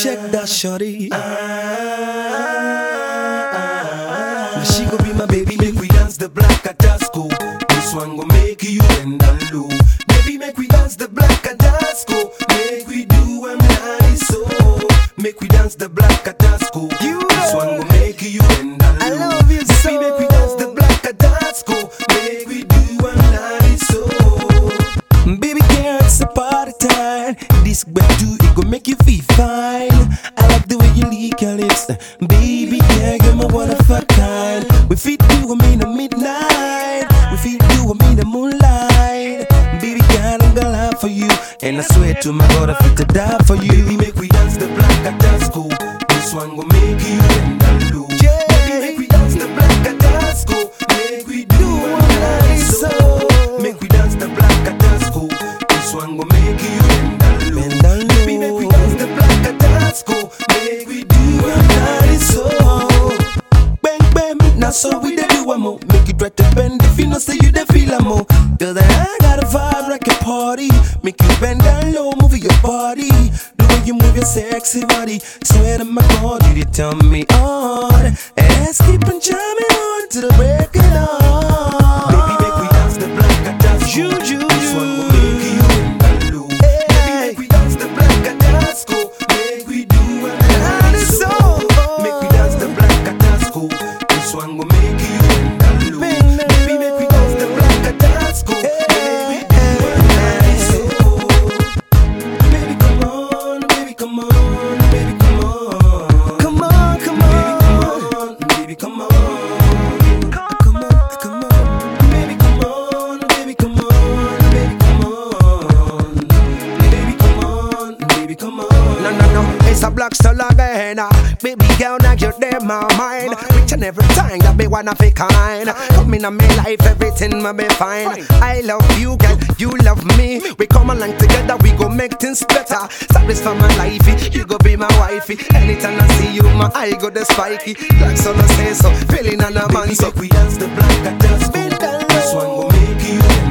check that shorty. Now she go be my baby, make we dance the black at disco. This one go make you bend down low. Baby, make we dance the black at disco. Make we do I'm nice so. Make we dance the black at disco. This one go make you bend down low. I love you so. Baby, make we dance the black at disco. Make we do I'm nice so. Baby girl, it's a party time. This do it go make you feel fine. I like the way you lick your lips. Baby girl, you're my one of a kind. We fit do them in the midnight. We fit do them in the moonlight. Baby girl, I'm gonna lie for you. And I swear to my God, I fit to die for you. Baby, make we dance the black at disco. This one gon' make you bend down low. Baby, make we dance the black at disco. Make we do it nice so. Make we dance the black at disco. This one gon' make you bend down low. Baby, make we dance the black at disco. Make we do it nice so. Bang bang, now so we dey do one more. Make you try to bend if you know say you dey feel a more. Cause I got a vibe like a party. Make you bend down low, move your body. The way you move your sexy body. Swear to my God, you did turn me on. Ass keep on jamming on to the break of dawn. Baby, make we dance the black at disco. This one will make you bend down low. Baby, make we dance the black at disco. Make we do it nice so. Make we dance the black at disco. This one will make you bend down low. Baby, make we dance the black at disco. Make we do it nice so. Baby, come on, baby, come on, baby, come on. Come on, come on. Baby, come on. Come on, come on. Baby, come on, baby, come on, baby, come on. Baby, come on, baby, come on. No, it's a black star again. Baby girl, now you're there, my mind. Rich and every time, that be one of a kind. Come in my life, everything will be fine. I love you, girl, you love me. We come along together, we go make things better. Service for my lifey, you go be my wifey. Anytime I see you, my eye go the spiky. Like so, no say so, feeling on a man. Baby, make we dance the black at disco. This one will make you